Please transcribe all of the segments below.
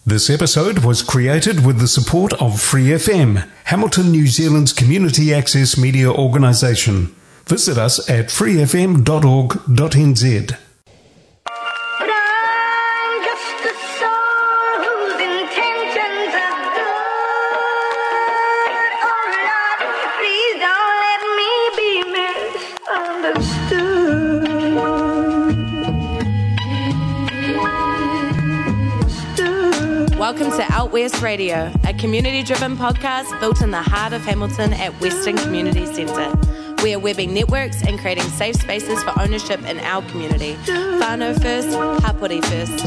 This episode was created with the support of Free FM, Hamilton, New Zealand's community access media organisation. Visit us at freefm.org.nz. Welcome to Out West Radio, a community-driven podcast built in the heart of Hamilton at Western Community Centre. We are webbing networks and creating safe spaces for ownership in our community. Whānau first, Hapori first.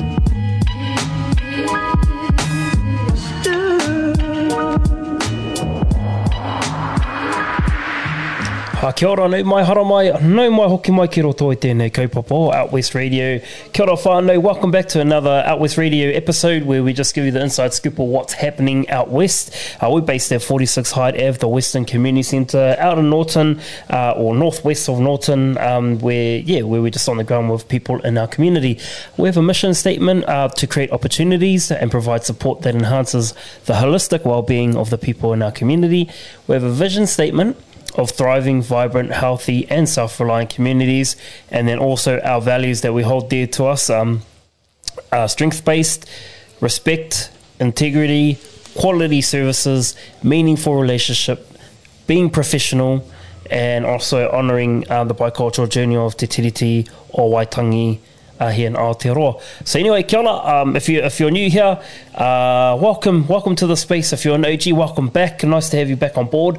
Kia ora, nau mai hara mai, nau mai hoki mai ki roto I tēnei kaupapa, Out West Radio. Kia ora whānau, welcome back to another Out West Radio episode where we just give you the inside scoop of what's happening out west. We're based at 46 Hyde Ave, the Western Community Centre, out in Norton, or northwest of Norton, where we're just on the ground with people in our community. We have a mission statement to create opportunities and provide support that enhances the holistic well-being of the people in our community. We have a vision statement of thriving, vibrant, healthy and self-reliant communities, and then also our values that we hold dear to us, strength-based, respect, integrity, quality services, meaningful relationship, being professional, and also honouring the bicultural journey of Te Tiriti o Waitangi here in Aotearoa. So anyway, kia ora, if you're new here, welcome to the space. If you're an OG, welcome back. Nice to have you back on board.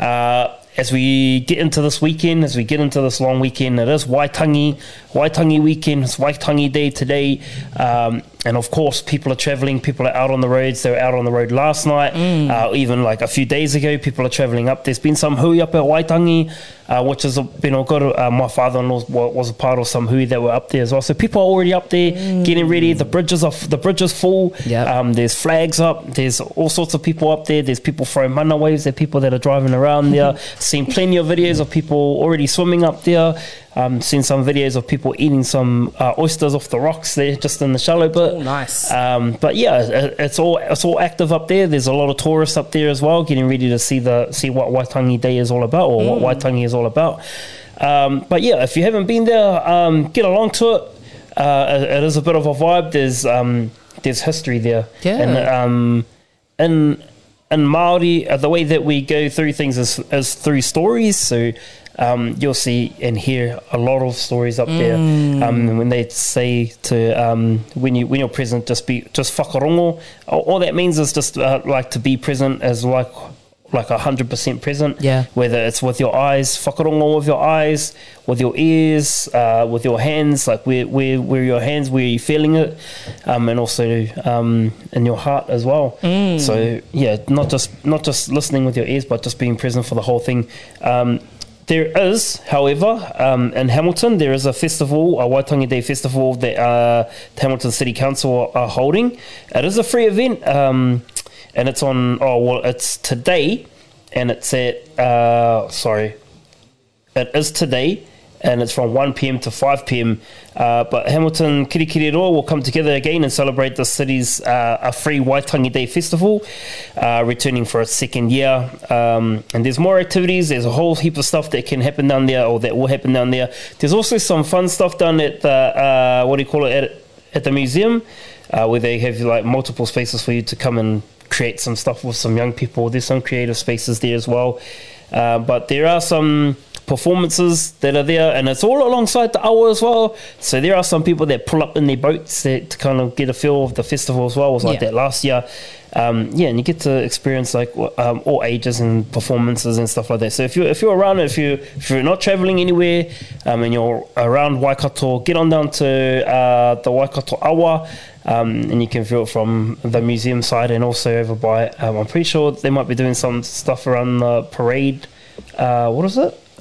As we get into this weekend, as we get into this long weekend, it is Waitangi weekend, it's Waitangi Day today, and of course people are travelling, people are out on the roads. They were out on the road last night, even like a few days ago, people are travelling up. There's been some hui up at Waitangi, which has been all good. My father-in-law was a part of some hui that were up there as well, so people are already up there getting ready. The bridge is full. Yep. There's flags up, there's all sorts of people up there, there's people throwing mana waves, there are people that are driving around there. Seen plenty of videos of people already swimming up there. Seen some videos of people eating some oysters off the rocks there, just in the shallow bit. Oh, nice. But yeah, it's all active up there. There's a lot of tourists up there as well, getting ready to see what Waitangi Day is all about, or what Waitangi is all about. But yeah, if you haven't been there, get along to it. It is a bit of a vibe. There's history there. Yeah. And in Māori, the way that we go through things is through stories. So you'll see and hear a lot of stories up there. When they say to when you're present, just whakarongo. All that means is just like to be present as like 100% present. Yeah. Whether it's with your eyes, whakarongo with your eyes, with your ears, with your hands, like where your hands, where you're feeling it, and also in your heart as well. So yeah, not just listening with your ears, but just being present for the whole thing. There is, however, in Hamilton, there is a festival, a Waitangi Day festival that the Hamilton City Council are holding. It is a free event, and it's on, it's today, and it's at, it is today, and it's from 1 p.m. to 5 p.m. But Hamilton Kirikiriroa will come together again and celebrate the city's a free Waitangi Day festival, returning for its second year. And there's more activities. There's a whole heap of stuff that can happen down there, or that will happen down there. There's also some fun stuff done at the at the museum, where they have like multiple spaces for you to come and create some stuff with some young people. There's some creative spaces there as well. But there are some performances that are there, and it's all alongside the awa as well. So there are some people that pull up in their boats to kind of get a feel of the festival as well. It was like that last year. And you get to experience like all ages and performances and stuff like that. So if you're around, if you're not traveling anywhere, and you're around Waikato, get on down to the Waikato Awa, and you can view it from the museum side and also over by. I'm pretty sure they might be doing some stuff around the parade. What is it?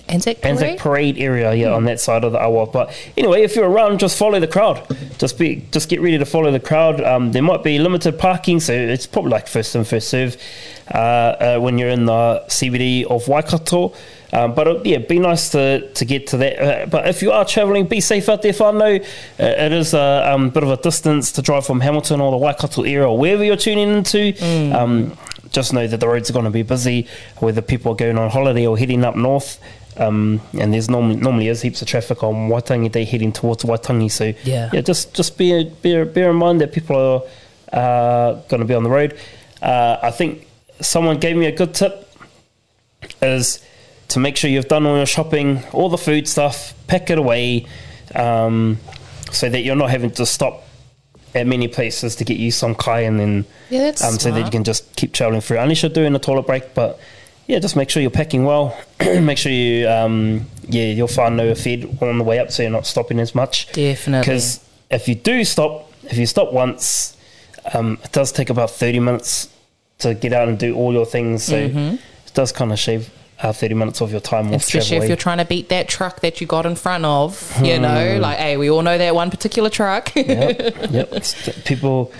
Anzac Parade area, on that side of the awa. But anyway, if you're around, just follow the crowd. Just get ready to follow the crowd. There might be limited parking, so it's probably like first in, first serve when you're in the CBD of Waikato. But be nice to get to that. But if you are travelling, be safe out there, whānau. It is a bit of a distance to drive from Hamilton or the Waikato area or wherever you're tuning into. Just know that the roads are going to be busy, whether people are going on holiday or heading up north. And there's normally is heaps of traffic on Waitangi Day heading towards Waitangi. So just bear in mind that people are going to be on the road. I think someone gave me a good tip is to make sure you've done all your shopping, all the food stuff, pack it away, so that you're not having to stop at many places to get you some kai and then so that you can just keep travelling through, unless you're doing a toilet break. But just make sure you're packing well. Make sure you your whānau are fed on the way up, so you're not stopping as much. Definitely, because if you stop once, it does take about 30 minutes to get out and do all your things, so it does kind of shave 30 minutes of your time, especially if you're trying to beat that truck that you got in front of. You know, like, hey, we all know that one particular truck. Yep. People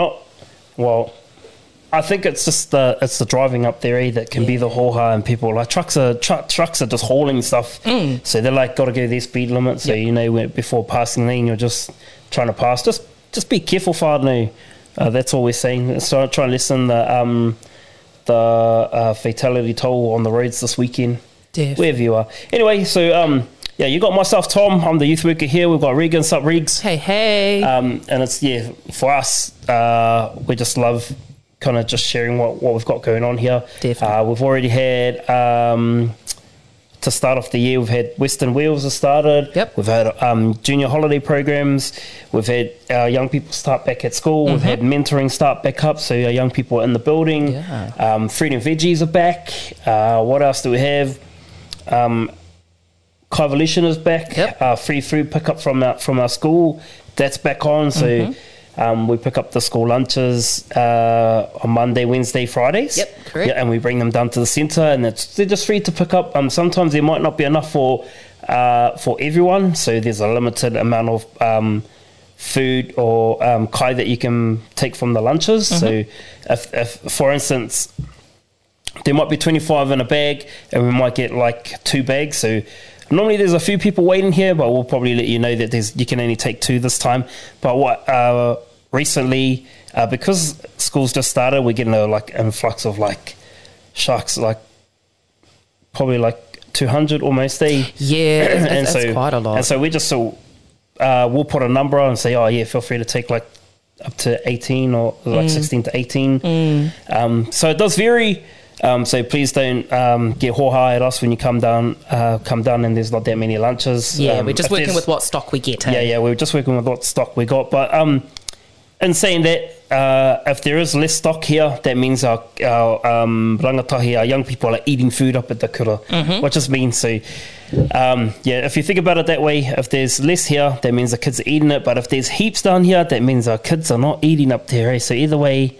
I think it's just the driving up there that can be the hoha, and people like trucks are just hauling stuff, so they're like, got to go their speed limit, so before passing lane you're just trying to pass. Just be careful, whānau. That's all we're saying. So try and lessen the fatality toll on the roads this weekend. Definitely. Wherever you are. Anyway, so you got myself, Tom. I'm the youth worker here. We've got Regan. Sup, Regs? Hey. And it's for us. We just love kind of just sharing what we've got going on here. Definitely. We've already had to start off the year, we've had Western Wheels has started. Yep. We've had junior holiday programs. We've had our young people start back at school. We've had mentoring start back up, so our young people are in the building. Yeah. Fruit and veggies are back. What else do we have? Coevolution is back. Yep. Free food pickup from our school. That's back on. So we pick up the school lunches on Monday, Wednesday, Fridays. Yep, correct. Yeah, and we bring them down to the centre, and they're just free to pick up. Sometimes there might not be enough for everyone, so there's a limited amount of food or kai that you can take from the lunches. So if, for instance, there might be 25 in a bag, and we might get like 2 bags. So normally there's a few people waiting here, but we'll probably let you know that you can only take 2 this time. But recently, because school's just started, we're getting a influx of sharks, probably 200 almost. Yeah, that's quite a lot. And so we just we'll put a number on and say, feel free to take up to 18 or 16 to 18. So it does vary. So please don't get hoha at us when you come down and there's not that many lunches. Yeah, we're just working with what stock we get. Yeah, we're just working with what stock we got. But in saying that, if there is less stock here, that means our rangatahi, our young people are eating food up at the kura, which just means if you think about it that way, if there's less here, that means the kids are eating it. But if there's heaps down here, that means our kids are not eating up there. So either way,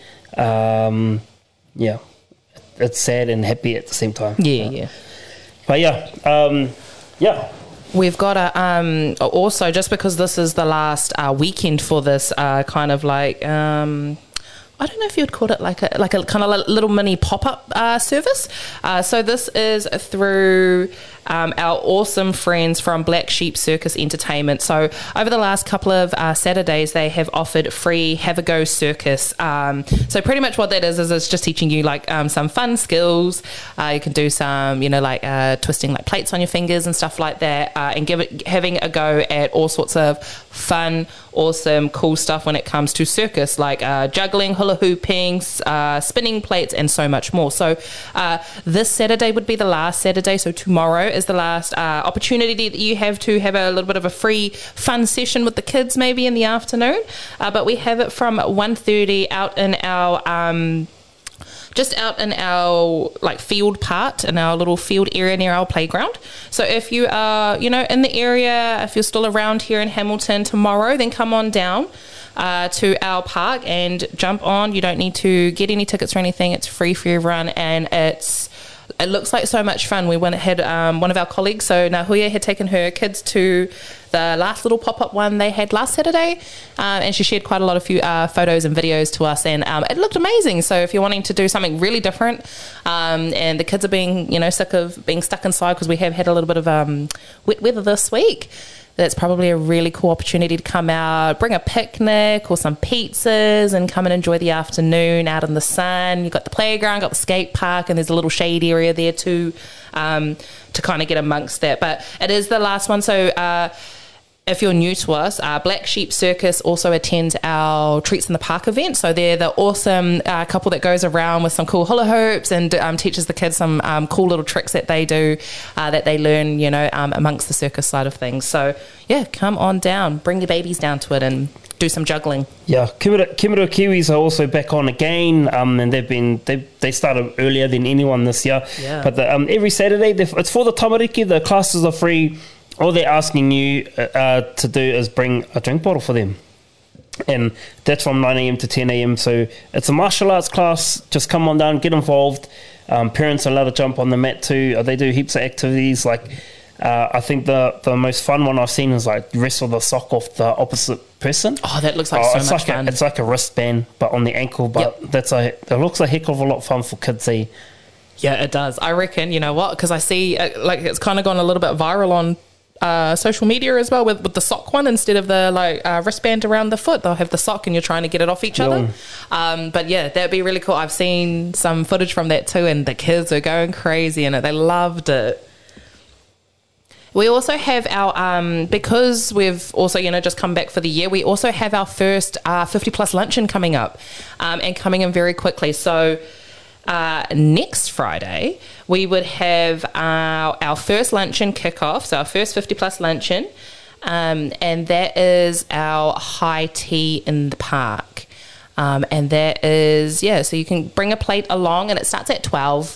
it's sad and happy at the same time. Yeah. But we've got also, just because this is the last weekend for this kind of I don't know if you would call it like a kind of little mini pop-up service. So this is through our awesome friends from Black Sheep Circus Entertainment. So over the last couple of Saturdays, they have offered free Have a Go circus. So pretty much what that is it's just teaching you some fun skills. You can do some, twisting plates on your fingers and stuff like that, and having a go at all sorts of fun, awesome, cool stuff when it comes to circus, like juggling, hula hooping, spinning plates, and so much more. So this Saturday would be the last Saturday. So tomorrow is the last opportunity that you have to have a little bit of a free fun session with the kids, maybe in the afternoon. But we have it from 1:30 out in our just out in our field part, in our little field area near our playground. So if you are in the area, if you're still around here in Hamilton tomorrow, then come on down to our park and jump on. You don't need to get any tickets or anything. It's free for everyone, and it's it looks like so much fun. We had one of our colleagues, so Nahuya, had taken her kids to the last little pop-up one they had last Saturday, and she shared quite a lot of photos and videos to us, and it looked amazing. So if you're wanting to do something really different, and the kids are being, sick of being stuck inside, because we have had a little bit of wet weather this week, that's probably a really cool opportunity to come out, bring a picnic or some pizzas, and come and enjoy the afternoon out in the sun. You've got the playground, got the skate park, and there's a little shade area there too, to kind of get amongst that. But it is the last one, so if you're new to us, Black Sheep Circus also attends our Treats in the Park event. So they're the awesome couple that goes around with some cool hula hoops and teaches the kids some cool little tricks that they do, that they learn, amongst the circus side of things. So yeah, come on down, bring your babies down to it and do some juggling. Yeah, Kimura Kiwis are also back on again, and they started earlier than anyone this year. Yeah. But every Saturday, it's for the tamariki. The classes are free. All they're asking you to do is bring a drink bottle for them. And that's from 9 a.m. to 10 a.m. So it's a martial arts class. Just come on down, get involved. Parents are allowed to jump on the mat too. They do heaps of activities. I think the most fun one I've seen is wrestle the sock off the opposite person. Oh, that looks like so much fun. It's like a wristband, but on the ankle. But it looks a heck of a lot of fun for kids. Yeah, it does. I reckon, you know what? Because I see it's kind of gone a little bit viral on social media as well with the sock one. Instead of the wristband around the foot, they'll have the sock and you're trying to get it off each other. But yeah, that'd be really cool. I've seen some footage from that too, and the kids are going crazy in it. They loved it. We also have our, because we've also, just come back for the year, we also have our first 50 plus luncheon coming up, and coming in very quickly. So next Friday, we would have our first luncheon kickoff, so our first 50 plus luncheon, and that is our high tea in the park. And that is, so you can bring a plate along, and it starts at 12.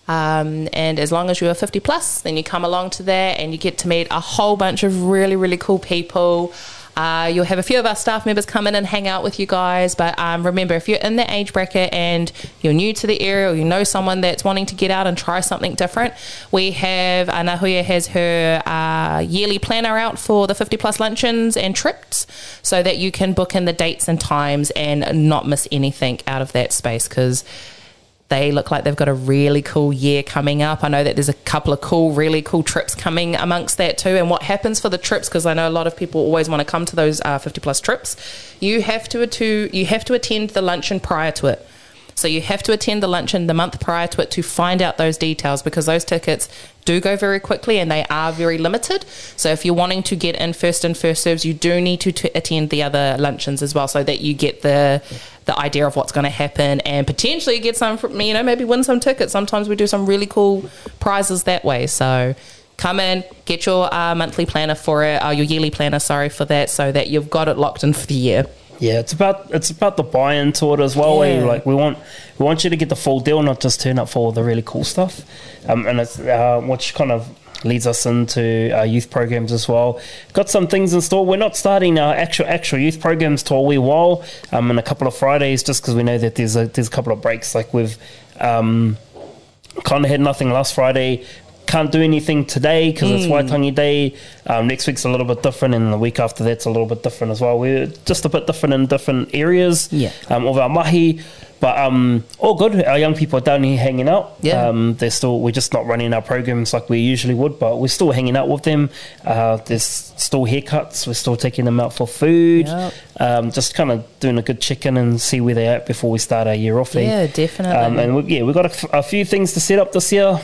And as long as you're 50 plus, then you come along to that and you get to meet a whole bunch of really, really cool people. You'll have a few of our staff members come in and hang out with you guys. But remember, if you're in the age bracket and you're new to the area, or you know someone that's wanting to get out and try something different, we have, Nahuya has her yearly planner out for the 50 plus luncheons and trips, so that you can book in the dates and times and not miss anything out of that space, because they look like they've got a really cool year coming up. I know that there's a couple of really cool trips coming amongst that too. And what happens for the trips, because I know a lot of people always want to come to those 50 plus trips, you have to attend the luncheon prior to it. So you have to attend the luncheon the month prior to it to find out those details, because those tickets do go very quickly and they are very limited. So if you're wanting to get in first serves, you do need to attend the other luncheons as well, so that you get the idea of what's going to happen and potentially get some, maybe win some tickets. Sometimes we do some really cool prizes that way. So come in, get your monthly planner for it, your yearly planner, for that, so that you've got it locked in for the year. Yeah, it's about the buy-in to it as well. Yeah. We want you to get the full deal, not just turn up for all the really cool stuff. And it's which kind of leads us into our youth programs as well. Got some things in store. We're not starting our actual youth programs till a wee while, in a couple of Fridays, just because we know that there's a couple of breaks. We've kind of had nothing last Friday. Can't do anything today because it's Waitangi Day. Next week's a little bit different, and the week after that's a little bit different as well. We're just a bit different in different areas of our mahi, but all good. Our young people are down here hanging out. We're just not running our programs like we usually would, but we're still hanging out with them. There's still haircuts. We're still taking them out for food. Just kind of doing a good check-in and see where they're at before we start our year off. Yeah, definitely. And we've got a few things to set up this year.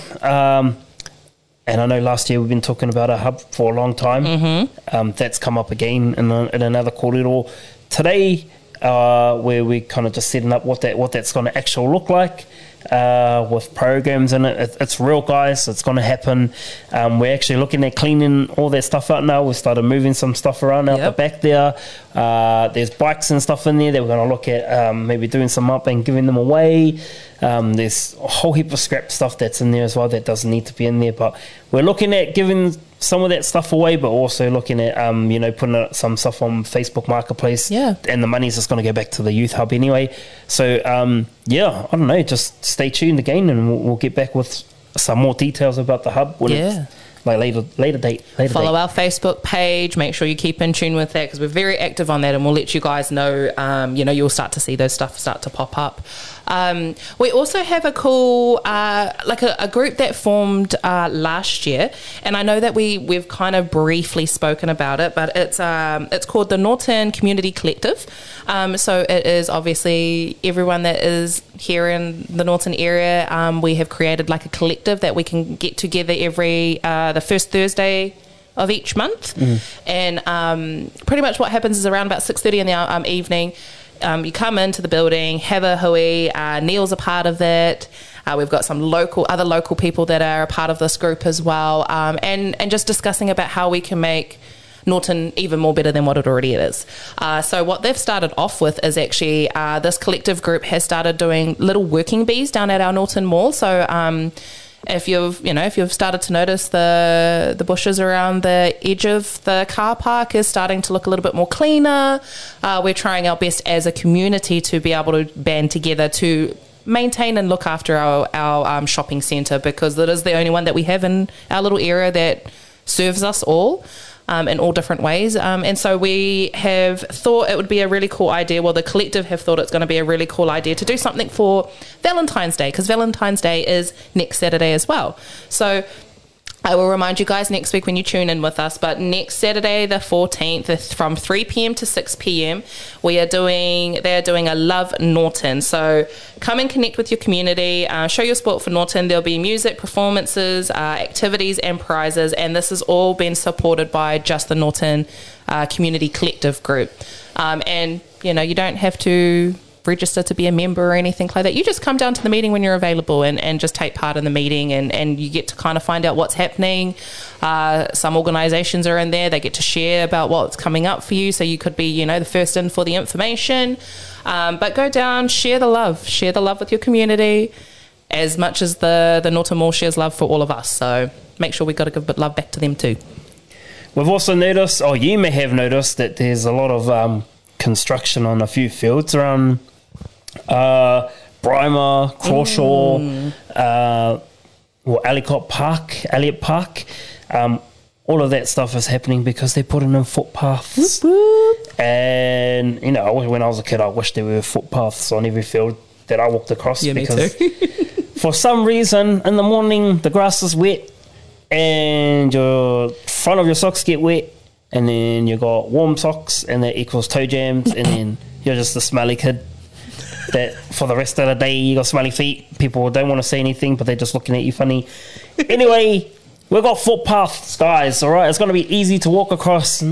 And I know last year we've been talking about a hub for a long time. Mm-hmm. That's come up again in another corridor today, where we're kind of just setting up what that's going to actually look like, with programs in it. It's real, guys. It's going to happen. We're actually looking at cleaning all that stuff out now. We started moving some stuff around out the back there. There's bikes and stuff in there that we're going to look at, maybe doing some up and giving them away. There's a whole heap of scrap stuff that's in there as well that doesn't need to be in there, but we're looking at giving some of that stuff away, but also looking at putting some stuff on Facebook Marketplace, and the money's just going to go back to the youth hub anyway. So I don't know, just stay tuned again, and we'll get back with some more details about the hub when it's like later date. Follow our Facebook page. Make sure you keep in tune with that because we're very active on that, and we'll let you guys know. You'll start to see those stuff start to pop up. We also have a cool, a group that formed last year, and I know that we've kind of briefly spoken about it, but it's called the Norton Community Collective. So it is obviously everyone that is here in the Norton area. We have created like a collective that we can get together every the first Thursday of each month, and pretty much what happens is around about 6:30 in the evening. You come into the building, have a hui. Neil's a part of it. We've got some other local people that are a part of this group as well, and just discussing about how we can make Norton even more better than what it already is. So what they've started off with is actually this collective group has started doing little working bees down at our Norton Mall. So if you've started to notice the bushes around the edge of the car park is starting to look a little bit more cleaner, we're trying our best as a community to be able to band together to maintain and look after our shopping centre, because it is the only one that we have in our little area that serves us all. In all different ways. And so we have thought it would be a really cool idea. Well, the collective have thought it's going to be a really cool idea to do something for Valentine's Day, because Valentine's Day is next Saturday as well. So I will remind you guys next week when you tune in with us, but next Saturday the 14th from 3 p.m. to 6 p.m. they're doing a Love Norton. So come and connect with your community, show your support for Norton. There'll be music, performances, activities and prizes, and this has all been supported by just the Norton Community Collective group. And you don't have to register to be a member or anything like that. You just come down to the meeting when you're available and just take part in the meeting, and you get to kind of find out what's happening. Some organisations are in there. They get to share about what's coming up for you, so you could be the first in for the information. But go down, share the love with your community as much as the Norton Mall shares love for all of us. So make sure we got to give a bit of love back to them too. We've also noticed, or you may have noticed, that there's a lot of construction on a few fields around Brymer, Crawshaw, Elliott Park. All of that stuff is happening because they're putting in footpaths. And when I was a kid, I wished there were footpaths on every field that I walked across. Yeah, because me too. for some reason in the morning the grass is wet and your front of your socks get wet, and then you got warm socks, and that equals toe jams, and then you're just a smelly kid that for the rest of the day you got smelly feet. People don't want to say anything, but they're just looking at you funny. Anyway, we've got footpaths, guys, all right? It's going to be easy to walk across.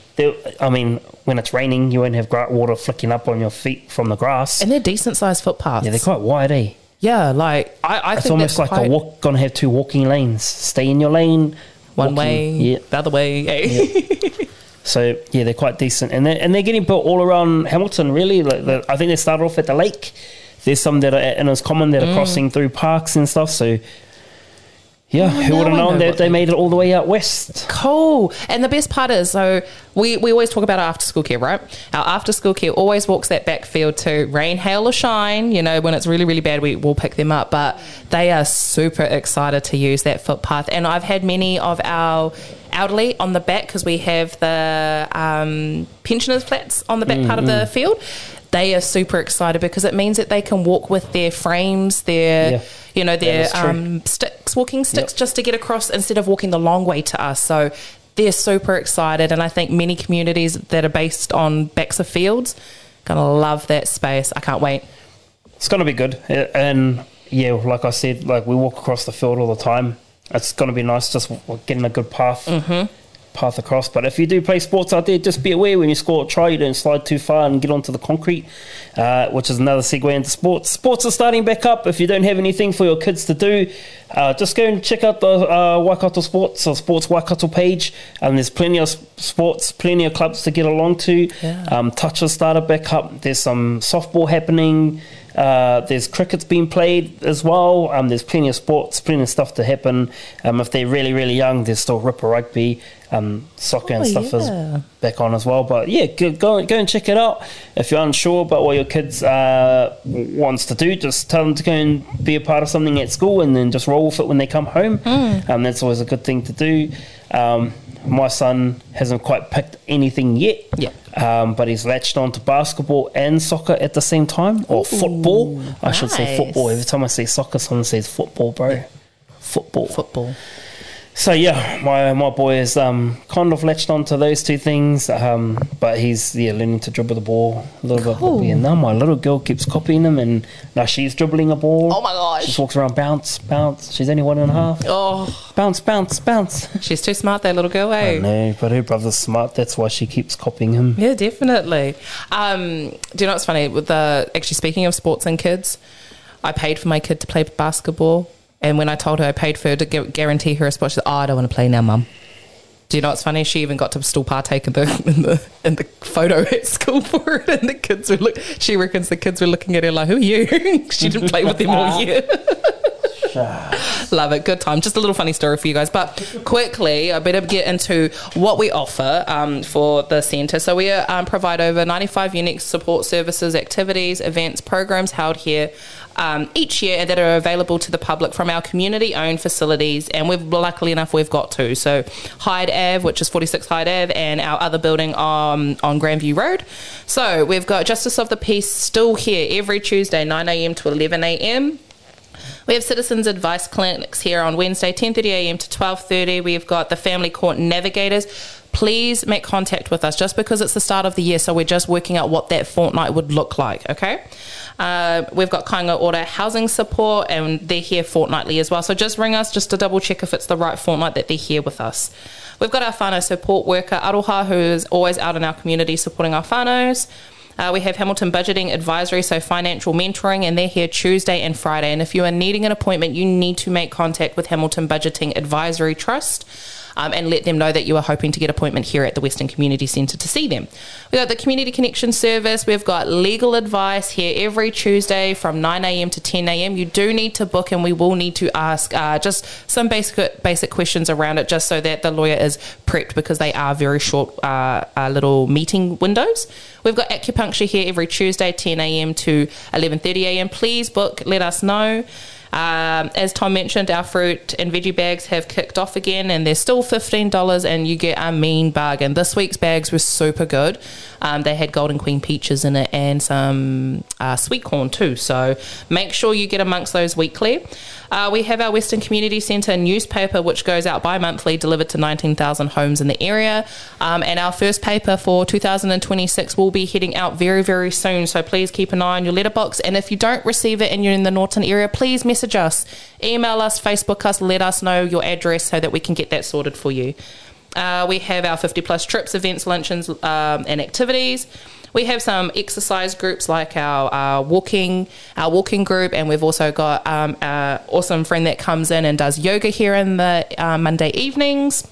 When it's raining, you won't have water flicking up on your feet from the grass. And they're decent-sized footpaths. Yeah, they're quite wide, eh? Yeah, like, I it's think almost like going to have two walking lanes. Stay in your lane. One way, the other way. Eh? Yeah. So, yeah, they're quite decent. And they're getting built all around Hamilton, really. I think they started off at the lake. There's some that are at Innes Common that are crossing through parks and stuff. So, yeah, who would have known that they made it all the way out west? Cool. And the best part is, so we always talk about our after-school care, right? Our after-school care always walks that backfield to rain, hail or shine. When it's really, really bad, we'll pick them up. But they are super excited to use that footpath. And I've had many of our elderly on the back, because we have the pensioners' flats on the back part of the field. They are super excited because it means that they can walk with their frames, their walking sticks, just to get across instead of walking the long way to us. So they're super excited, and I think many communities that are based on backs of fields going to love that space. I can't wait. It's going to be good. And, yeah, like I said, we walk across the field all the time. It's going to be nice just getting a good path across. But if you do play sports out there, just be aware when you score a try, you don't slide too far and get onto the concrete, which is another segue into sports. Sports are starting back up. If you don't have anything for your kids to do, just go and check out the Waikato Sports or Sports Waikato page. There's plenty of sports, plenty of clubs to get along to. Yeah. Touch has started back up. There's some softball happening. There's cricket's being played as well. There's plenty of sports, plenty of stuff to happen. If they're really, really young, there's still Ripper Rugby. soccer and stuff is back on as well. But yeah, go and check it out. If you're unsure about what your kids wants to do, just tell them to go and be a part of something at school, and then just roll with it when they come home. That's always a good thing to do. My son hasn't quite picked anything yet, but he's latched on to basketball and soccer at the same time, or football. I should say football. Every time I say soccer, someone says football, bro. Football. So yeah, my boy is kind of latched onto those two things, but he's learning to dribble the ball a little bit. And now my little girl keeps copying him, and now she's dribbling a ball. Oh my gosh! She walks around, bounce. She's only 1.5. Oh, bounce. She's too smart, that little girl. I know, but her brother's smart. That's why she keeps copying him. Yeah, definitely. Do you know what's funny? With actually speaking of sports and kids, I paid for my kid to play basketball. And when I told her I paid for her to guarantee her a spot, she said, I don't want to play now, Mum. Do you know what's funny? She even got to still partake in the photo at school for it. And the kids she reckons the kids were looking at her like, who are you? She didn't play with them all year. Love it. Good time. Just a little funny story for you guys. But quickly, I better get into what we offer for the centre. So we provide over 95 unique support services, activities, events, programs held here each year that are available to the public from our community-owned facilities. And luckily enough, we've got two. So Hyde Ave, which is 46 Hyde Ave, and our other building on Grandview Road. So we've got Justice of the Peace still here every Tuesday, 9 a.m. to 11 a.m. We have citizens advice clinics here on Wednesday, 10:30 a.m. to 12:30. We've got the Family Court Navigators. Please make contact with us just because it's the start of the year, so we're just working out what that fortnight would look like, okay? We've got Kainga Ora Housing Support, and they're here fortnightly as well. So just ring us just to double check if it's the right fortnight that they're here with us. We've got our whānau support worker, Aroha, who is always out in our community supporting our whānaus. We have Hamilton Budgeting Advisory, so financial mentoring, and they're here Tuesday and Friday. And if you are needing an appointment, you need to make contact with Hamilton Budgeting Advisory Trust and let them know that you are hoping to get an appointment here at the Western Community Centre to see them. We've got the Community Connection Service. We've got legal advice here every Tuesday from 9 a.m. to 10 a.m. You do need to book, and we will need to ask just some basic questions around it, just so that the lawyer is prepped, because they are very short little meeting windows. We've got acupuncture here every Tuesday, 10 a.m. to 11:30 a.m. Please book, let us know. As Tom mentioned, our fruit and veggie bags have kicked off again, and they're still $15, and you get a mean bargain. This week's bags were super good. They had Golden Queen peaches in it and some sweet corn too, so make sure you get amongst those weekly. We have our Western Community Centre newspaper, which goes out bi-monthly, delivered to 19,000 homes in the area, and our first paper for 2026 will be heading out very, very soon, so please keep an eye on your letterbox. And if you don't receive it and you're in the Norton area, please message us, email us, Facebook us, let us know your address so that we can get that sorted for you. We have our 50 plus trips, events, luncheons, and activities. We have some exercise groups like our walking group, and we've also got an awesome friend that comes in and does yoga here in the Monday evenings.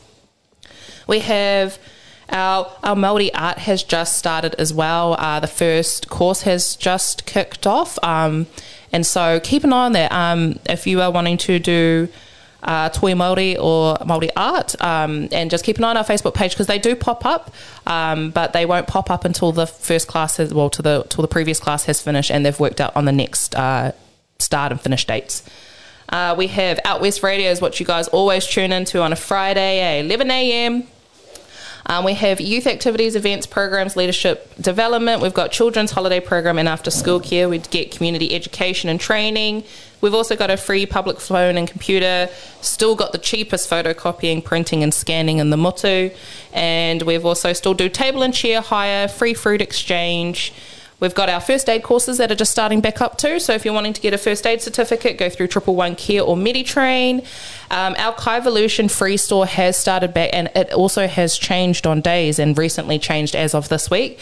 We have our Māori art has just started as well. The first course has just kicked off, and so keep an eye on that. If you are wanting to do Toi Māori or Māori art, and just keep an eye on our Facebook page, because they do pop up, but they won't pop up until the first class has, till the previous class has finished and they've worked out on the next start and finish dates. We have Out West Radio, is what you guys always tune into on a Friday at 11 a.m. We have youth activities, events, programs, leadership development. We've got children's holiday program and after school care. We get community education and training. We've also got a free public phone and computer. Still got the cheapest photocopying, printing and scanning in the Motu. And we've also still do table and chair hire, free fruit exchange. We've got our first aid courses that are just starting back up too. So if you're wanting to get a first aid certificate, go through 111 Care or MediTrain. Our Kaivolution free store has started back, and it also has changed on days and recently changed as of this week.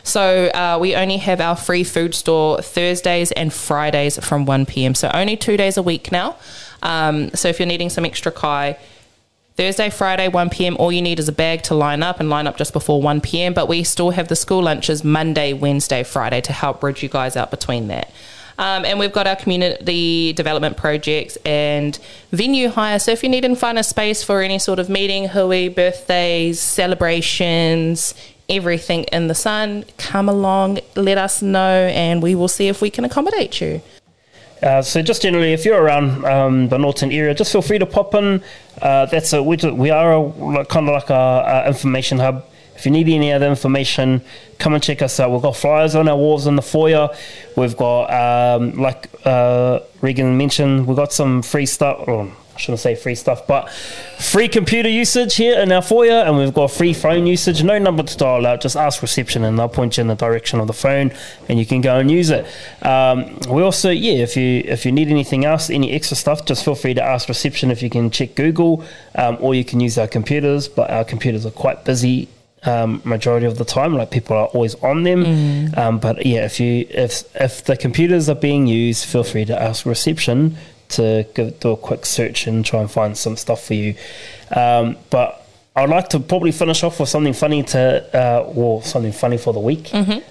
So we only have our free food store Thursdays and Fridays from 1 p.m. So only 2 days a week now. So if you're needing some extra Kai, Thursday, Friday, 1 p.m, all you need is a bag to line up just before 1 p.m, but we still have the school lunches Monday, Wednesday, Friday to help bridge you guys out between that. And we've got our community development projects and venue hire. So if you need to find a space for any sort of meeting, hui, birthdays, celebrations, everything in the sun, come along, let us know, and we will see if we can accommodate you. So just generally, if you're around the Norton area, just feel free to pop in. We are kind of like a information hub. If you need any other information, come and check us out. We've got flyers on our walls in the foyer. We've got, like Regan mentioned, we've got some free stuff. Or I shouldn't say free stuff, but free computer usage here in our foyer, and we've got free phone usage. No number to dial out, just ask reception and they'll point you in the direction of the phone and you can go and use it. We also, if you need anything else, any extra stuff, just feel free to ask reception. If you can check Google, or you can use our computers, but our computers are quite busy majority of the time, like people are always on them. But yeah, if the computers are being used, feel free to ask reception to do a quick search and try and find some stuff for you. But I'd like to probably finish off with something funny something funny for the week.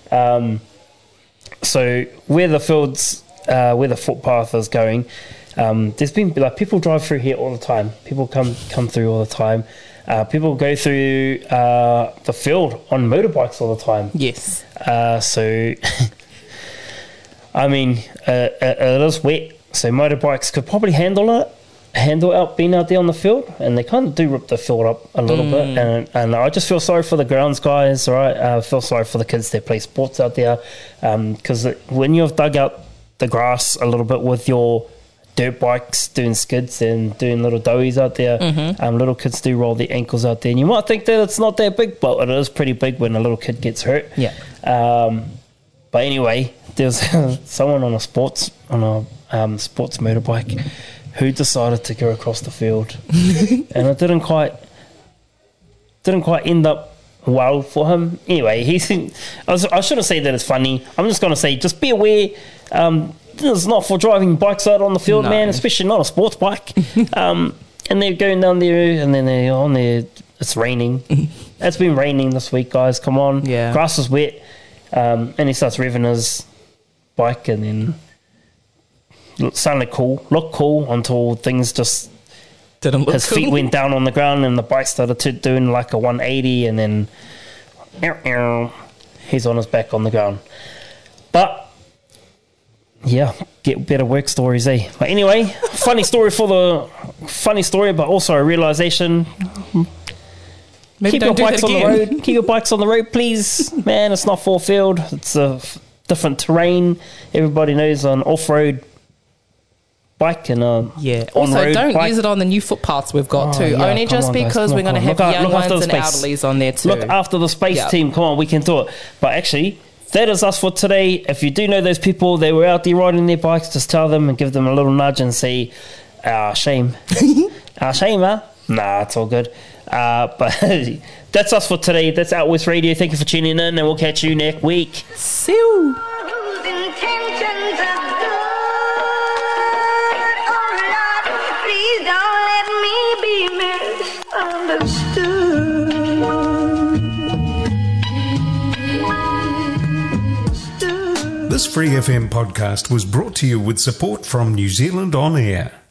So where the footpath is going, there's been like people drive through here all the time. People come through all the time. People go through the field on motorbikes all the time. Yes. So I mean, it is wet. So motorbikes could probably handle out being out there on the field, and they kind of do rip the field up a little bit. And I just feel sorry for the grounds guys, right? I feel sorry for the kids that play sports out there, because when you've dug out the grass a little bit with your dirt bikes, doing skids and doing little doughies out there, little kids do roll their ankles out there, and you might think that it's not that big, but it is pretty big when a little kid gets hurt. Yeah. But anyway, there's someone on a sports motorbike who decided to go across the field, and it didn't quite end up well for him. Anyway, I shouldn't say that it's funny. I'm just going to say, just be aware. It's not for driving bikes out on the field, man, especially not a sports bike. And they're going down there, and then they're on there. It's raining. It's been raining this week, guys. Come on. Yeah. Grass is wet. And he starts revving his bike, and then sounded cool, looked cool, until things just didn't look his cool. feet went down on the ground, and the bike started doing like a 180, and then he's on his back on the ground. But yeah, get better work stories, eh? But anyway, funny story, but also a realization. Maybe Keep your bikes on the road. Keep your bikes on the road, please. Man, it's not full field. It's a different terrain. Everybody knows an off-road bike and a Also, don't bike. use it on the new footpaths we've got too. Yeah, only just because we're going to have young ones and elderlies on there too. Look after the space team. Come on, we can do it. But actually, that is us for today. If you do know those people, they were out there riding their bikes, just tell them and give them a little nudge and say, shame. Shame, huh? Nah, it's all good. But that's us for today. That's Out West Radio. Thank you for tuning in, and we'll catch you next week. See you. This Free FM podcast was brought to you with support from New Zealand On Air.